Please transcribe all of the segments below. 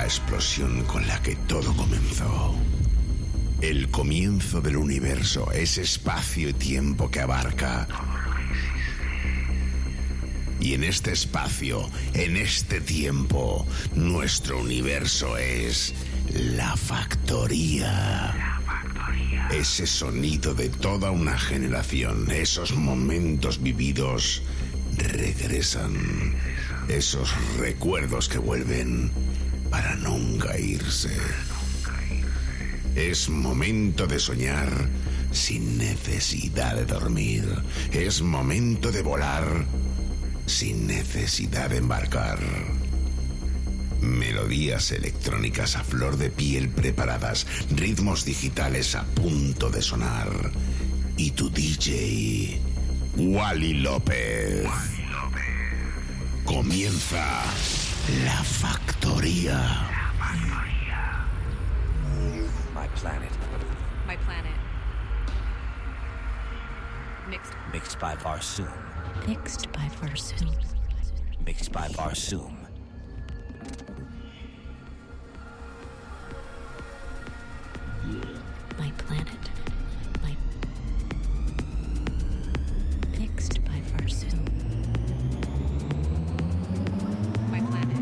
la explosión con la que todo comenzó. El comienzo del universo, ese espacio y tiempo que abarca. Y en este espacio, en este tiempo, nuestro universo es la factoría. Ese sonido de toda una generación, esos momentos vividos regresan. Esos recuerdos que vuelven para nunca irse. Es momento de soñar sin necesidad de dormir. Es momento de volar sin necesidad de embarcar. Melodías electrónicas a flor de piel preparadas, ritmos digitales a punto de sonar. Y tu DJ, Wally López. Comienza La Factoría. My planet. My planet. Mixed by Barsoom. Mixed by Barsoom. Mixed by Barsoom. My planet. My. Mixed by Barsoom. My planet.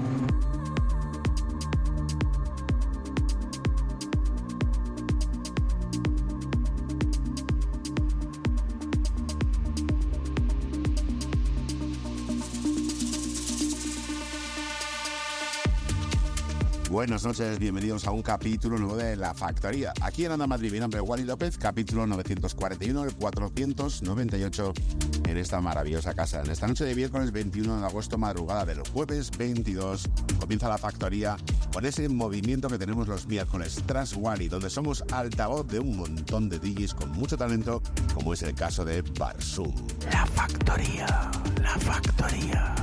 Buenas noches, bienvenidos a un capítulo nuevo de La Factoría. Aquí en Onda Madrid, mi nombre es Wally López, capítulo 941, el 498 en esta maravillosa casa. En esta noche de miércoles 21 de agosto, madrugada del jueves 22, comienza La Factoría con ese movimiento que tenemos los miércoles tras Wally, donde somos altavoz de un montón de DJs con mucho talento, como es el caso de Barsoom. La Factoría, La Factoría.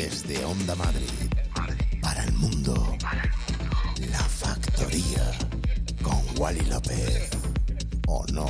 Desde Onda Madrid, para el mundo, La Factoría, con Wally López. ¿O no?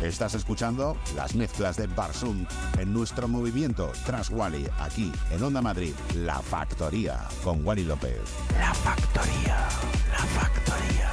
Estás escuchando las mezclas de Barsum en nuestro movimiento tras Wally, aquí en Onda Madrid, La Factoría, con Wally López. La Factoría, La Factoría.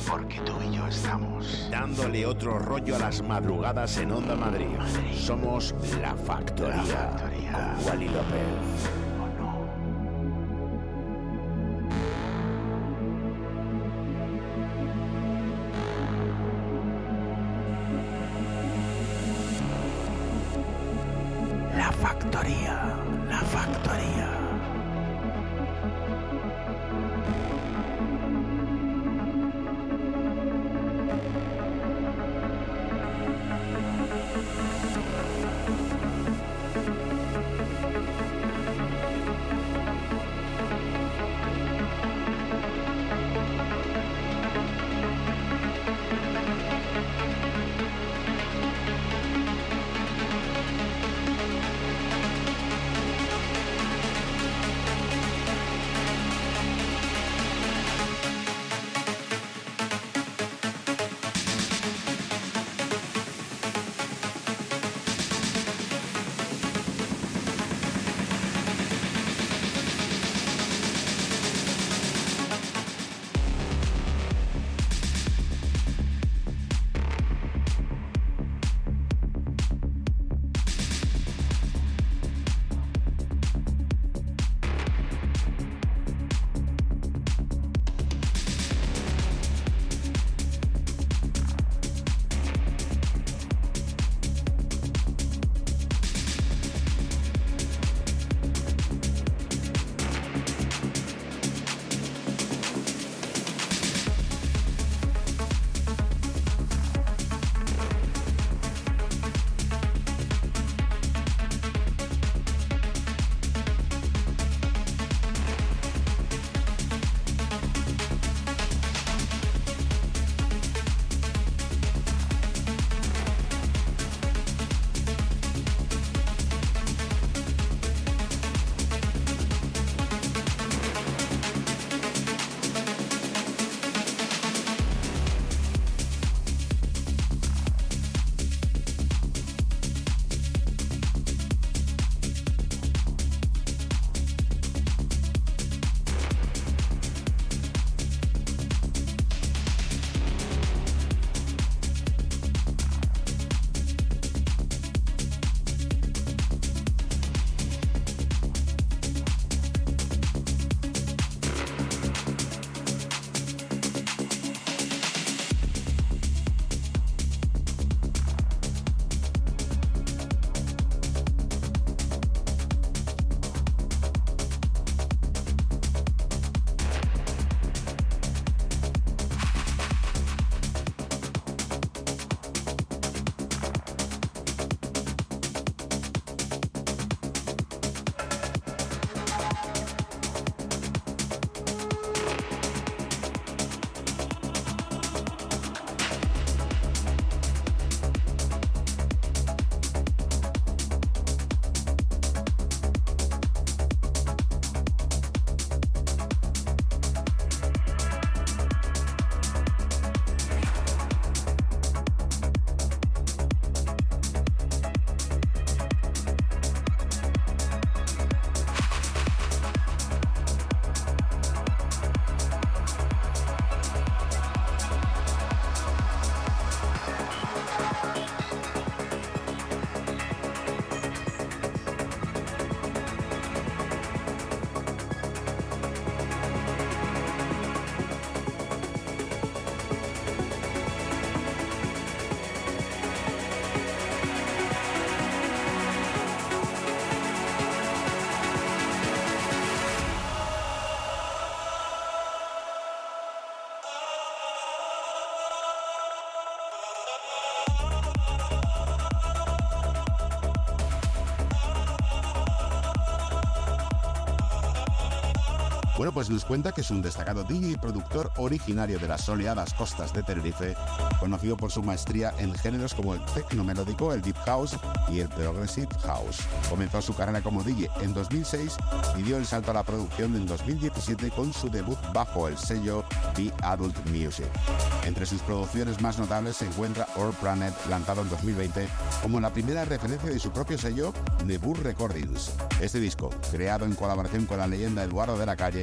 porque tú y yo estamos dándole otro rollo a las madrugadas en Onda Madrid. Somos La Factoría, con Wally López. La Factoría, La Factoría. Bueno, pues nos cuenta que es un destacado DJ y productor originario de las soleadas costas de Tenerife, conocido por su maestría en géneros como el techno melódico, el deep house y el progressive house. Comenzó su carrera como DJ en 2006 y dio el salto a la producción en 2017 con su debut bajo el sello Be Adult Music. Entre sus producciones más notables se encuentra Our Planet, lanzado en 2020 como la primera referencia de su propio sello Nebur Recordings. Este disco, creado en colaboración con la leyenda Eduardo de la Calle,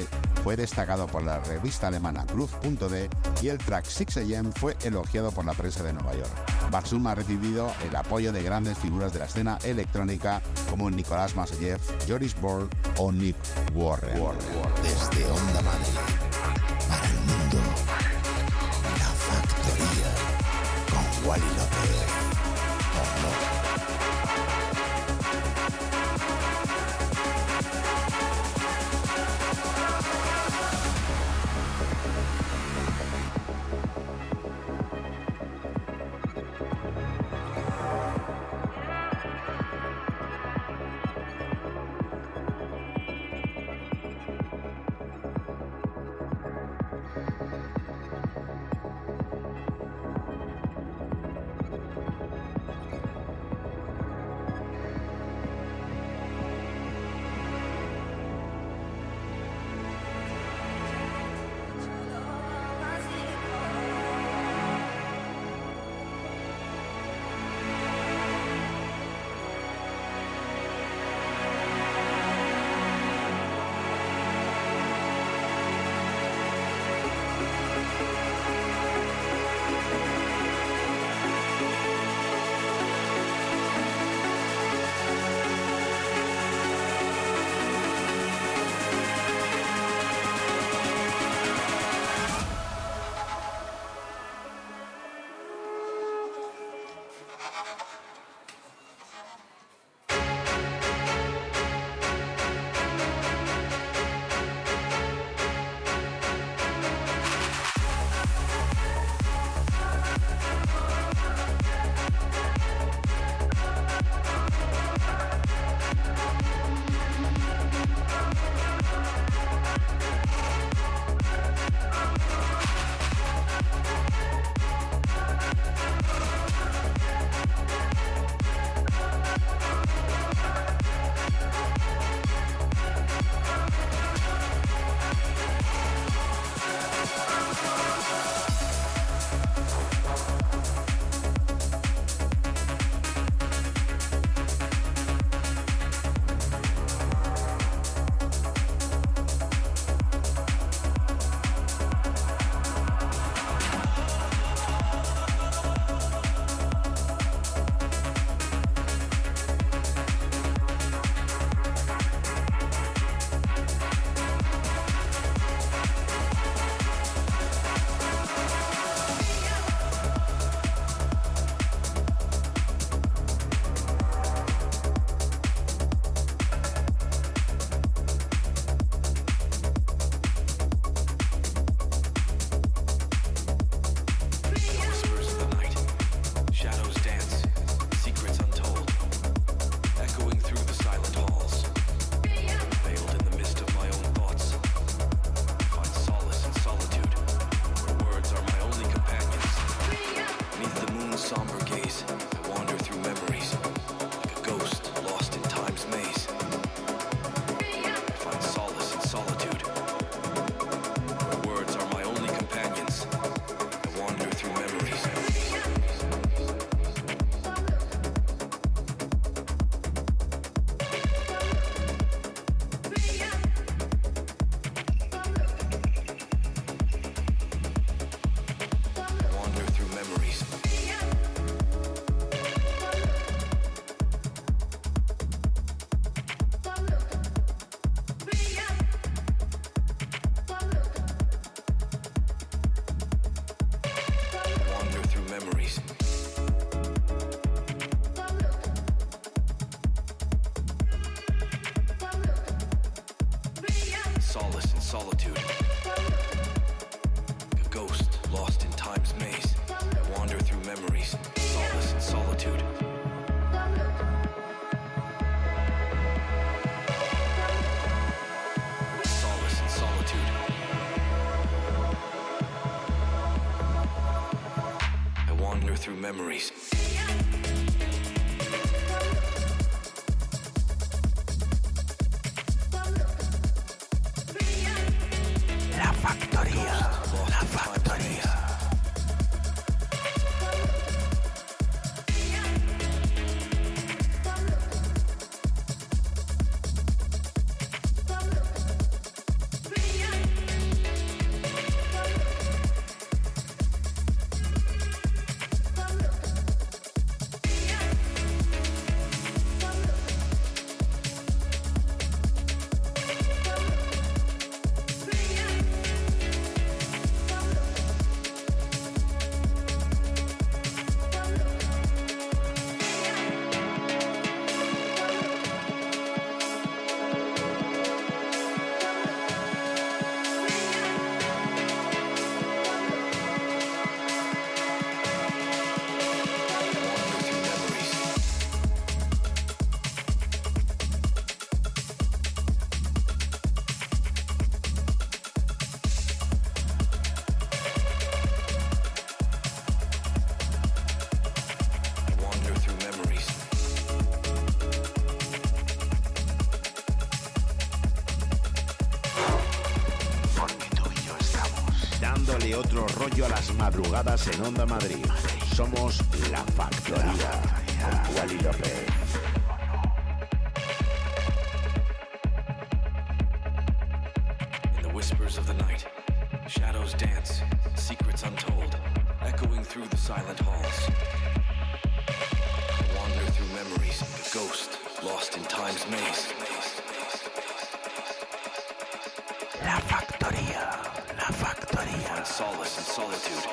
fue destacado por la revista alemana Groove.de y el track 6 AM fue elogiado por la prensa de Nueva York. Barsum ha recibido el apoyo de grandes figuras de la escena electrónica como Nicolás Massayev, Joris Borg o Nick Warren. Desde Onda Madrid, para el mundo, La Factoría, con Wally López. solitude. A ghost lost in time's maze. I wander through memories, solace in solitude. Solace in solitude. I wander through memories. Dale otro rollo a las madrugadas en Onda Madrid. Somos La Factoría con Wally López. In the whispers of the night, shadows dance, secrets untold, echoing through the silent halls. I wander through memories, a ghost lost in time's maze. La Factoría, La Factoría. Find solace in solitude.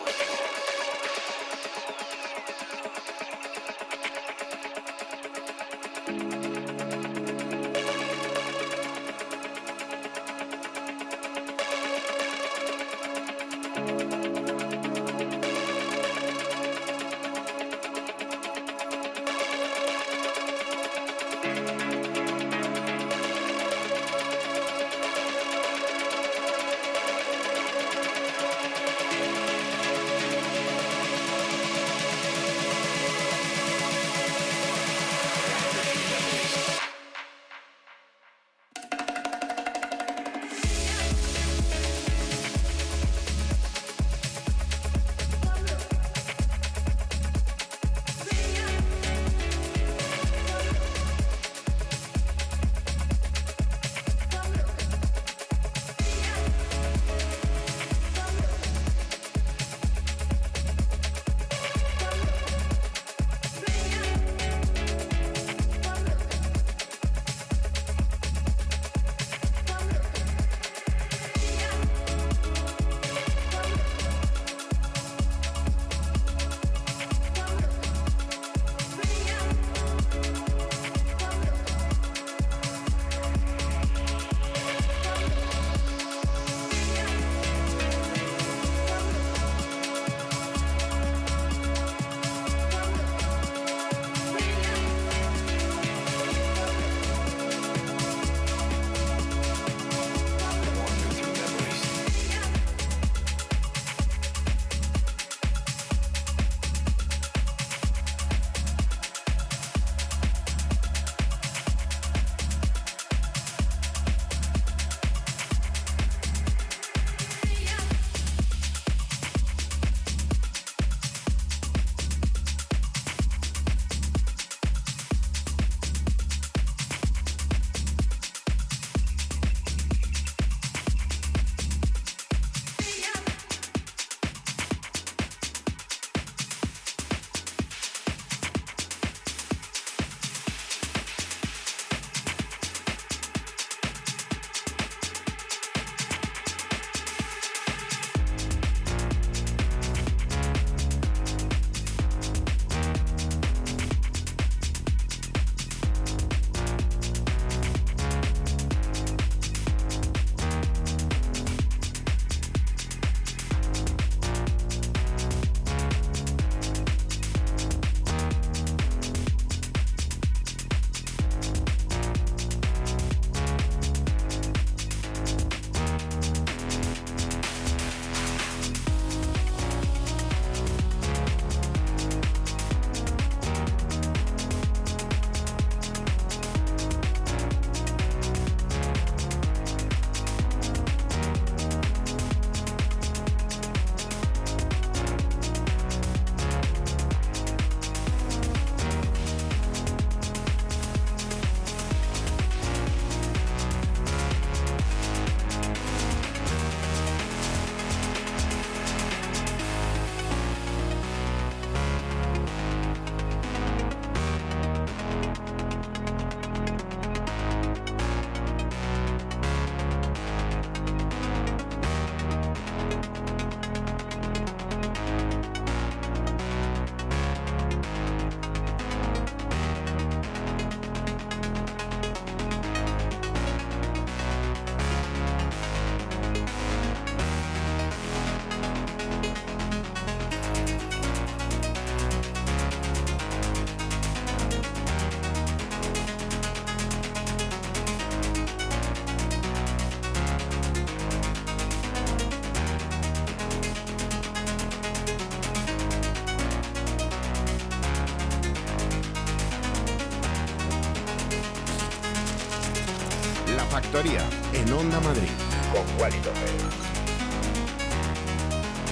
Factoría en Onda Madrid con Wally López.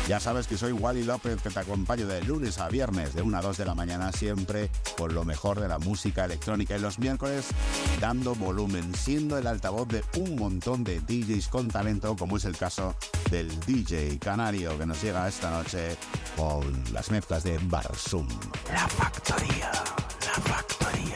Ya sabes que soy Wally López, que te acompaño de lunes a viernes de 1 a 2 de la mañana, siempre con lo mejor de la música electrónica, y los miércoles dando volumen, siendo el altavoz de un montón de DJs con talento, como es el caso del DJ canario que nos llega esta noche con las mezclas de Barsum. La Factoría, La Factoría.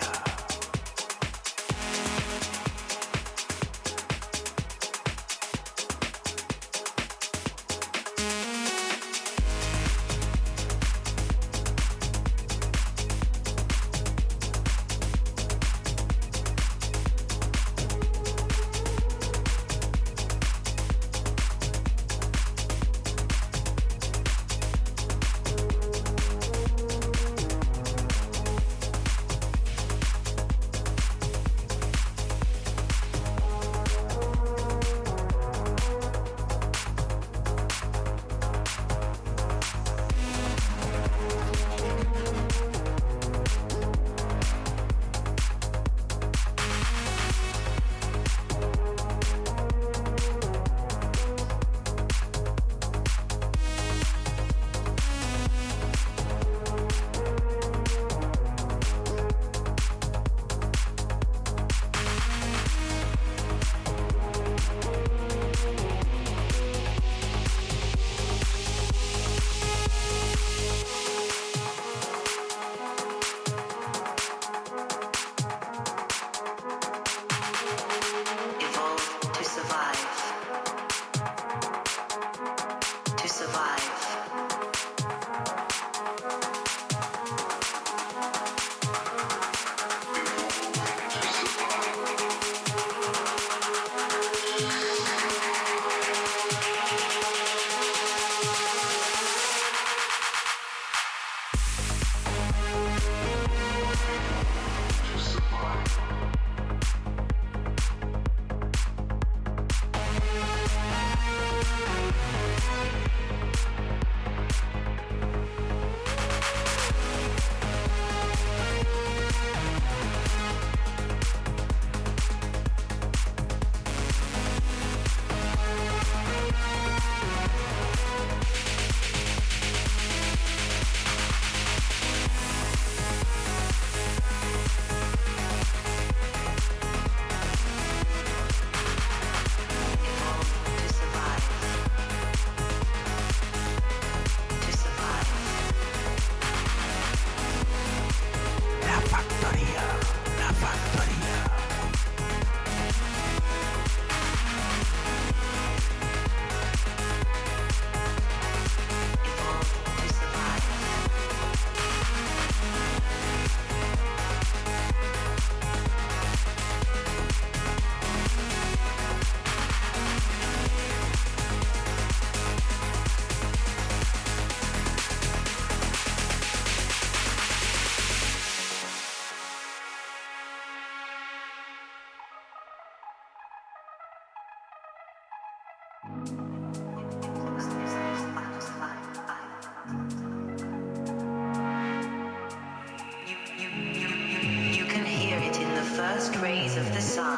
You can hear it in the first rays of the sun,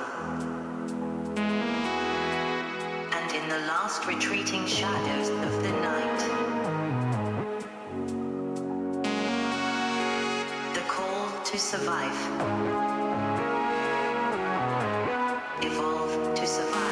and in the last retreating shadows of the night. The call to survive. Evolve to survive.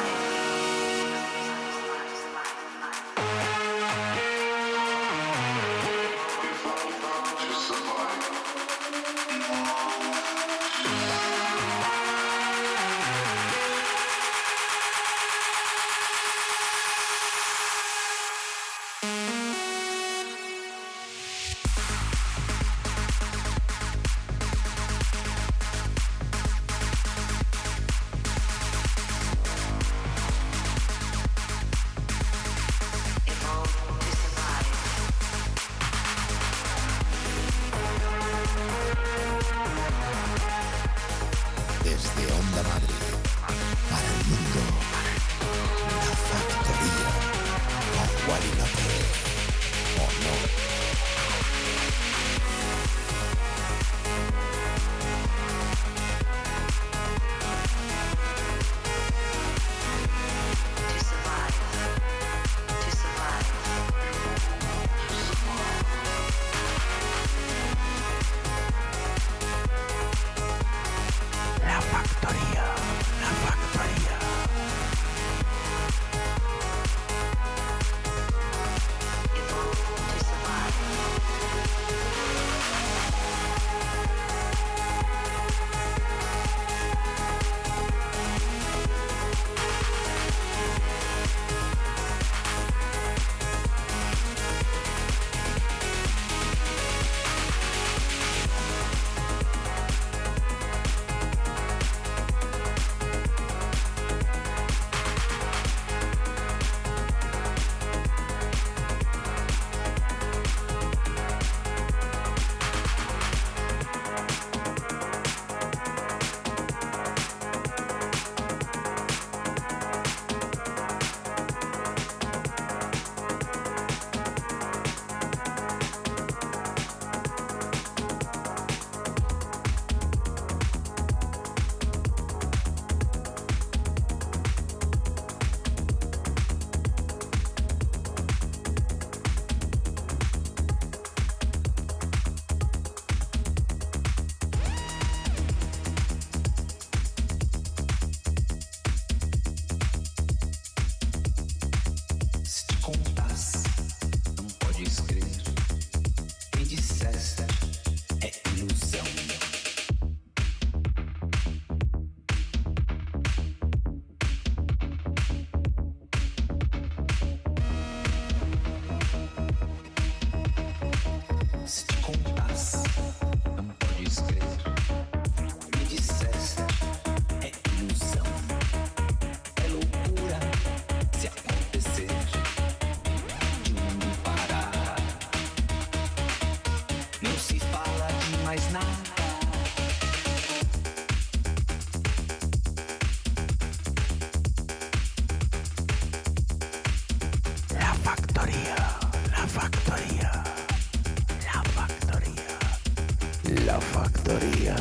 factoría, la factoría, la factoría, la factoría.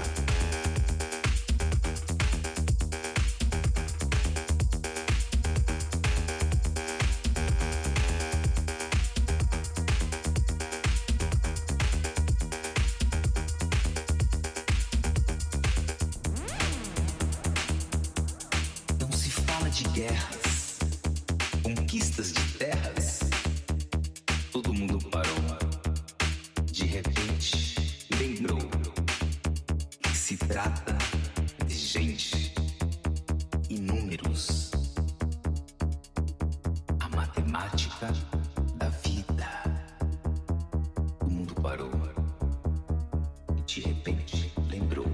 Não se fala de guerras, conquistas de terras. Todo mundo parou. De repente, lembrou que se trata de gente e números. A matemática da vida. O mundo parou. E de repente, lembrou.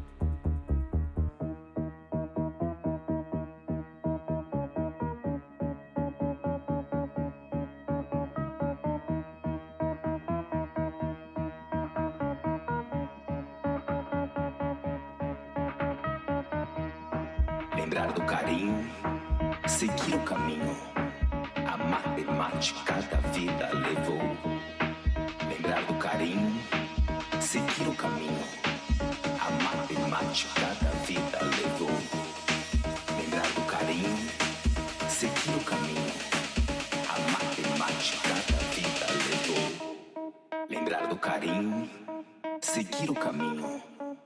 Lembrar do carinho, seguir o caminho. A matemática da vida levou. Lembrar do carinho, seguir o caminho. A matemática da vida levou. Lembrar do carinho, seguir o caminho. A matemática da vida levou. Lembrar do carinho, seguir o caminho.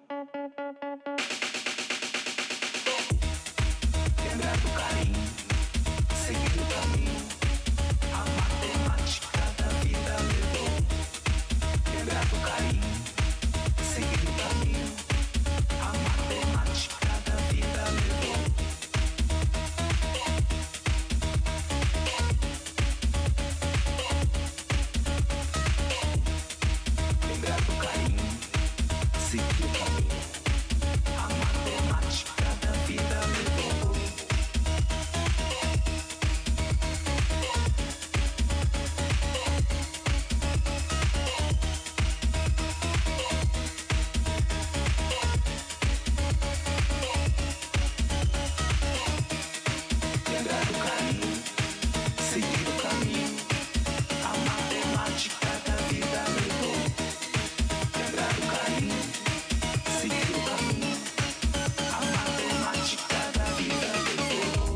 Lembrar do carinho, seguir o caminho. A matemática da vida levou. Lembrar do carinho, seguir o caminho. A matemática da vida levou. Lembrar do carinho, seguir o caminho. A matemática da vida levou. Lembrar do carinho, seguir o caminho. A matemática da vida levou. Lembrar do carinho, seguir o caminho. A matemática da vida levou.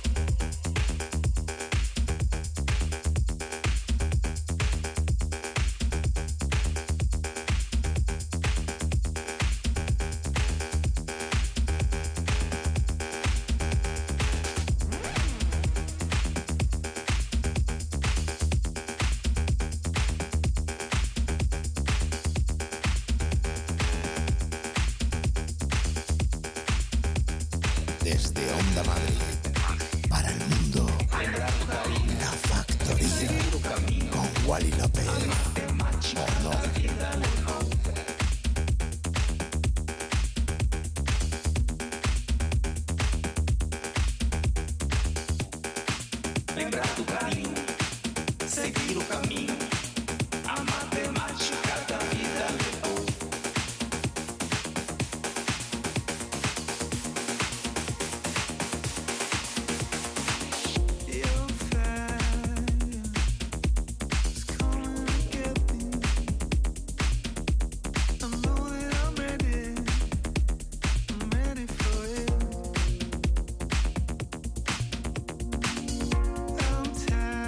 Desde Onda Madrid para el mundo, La Factoría con Wally López. ¿O no? Lembrar do carinho, seguir o caminho. A matemática da vida levou. I'm tired.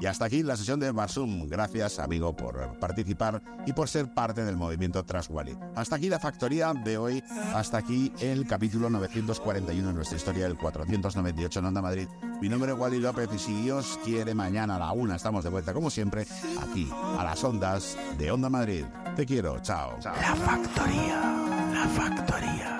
Y hasta aquí la sesión de Basum. Gracias, amigo, por participar y por ser parte del movimiento Trans Wally. Hasta aquí la factoría de hoy. Hasta aquí el capítulo 941 en nuestra historia, el 498 en Onda Madrid. Mi nombre es Wally López y si Dios quiere, mañana a la 1 estamos de vuelta, como siempre, aquí, a las ondas de Onda Madrid. Te quiero. Chao. La factoría.